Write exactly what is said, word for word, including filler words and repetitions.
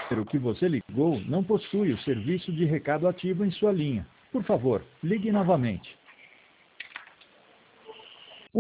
número que você ligou não possui o serviço de recado ativo em sua linha. Por favor, ligue novamente.